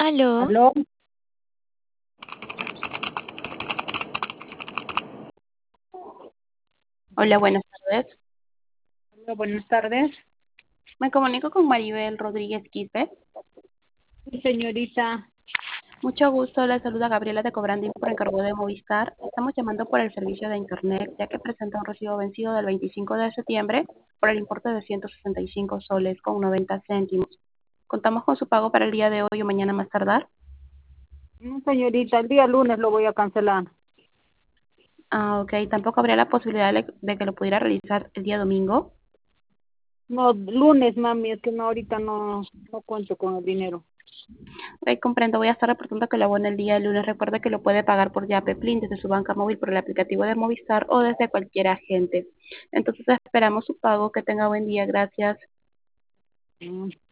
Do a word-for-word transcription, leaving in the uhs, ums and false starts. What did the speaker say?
Aló, Aló, Hola, buenas tardes. hola, buenas tardes. Me comunico con Maribel Rodríguez Quispe. Sí, señorita, Mucho gusto, la saluda Gabriela de Cobrandín por encargo de Movistar. Estamos llamando por el servicio de Internet, ya que presenta un recibo vencido del veinticinco de septiembre por el importe de ciento sesenta y cinco soles con noventa céntimos. Contamos con su pago para el día de hoy o mañana más tardar. no, señorita, el día lunes lo voy a cancelar. Ah, ok. Tampoco habría la posibilidad de de que lo pudiera realizar el día domingo. No, lunes, mami, es que no, ahorita no, no cuento con el dinero. Ok, comprendo. Voy a estar reportando que lo abone el día de lunes. Recuerde que lo puede pagar por Yape Plin desde su banca móvil por el aplicativo de Movistar o desde cualquier agente. Entonces esperamos su pago. Que tenga buen día. Gracias. Mm.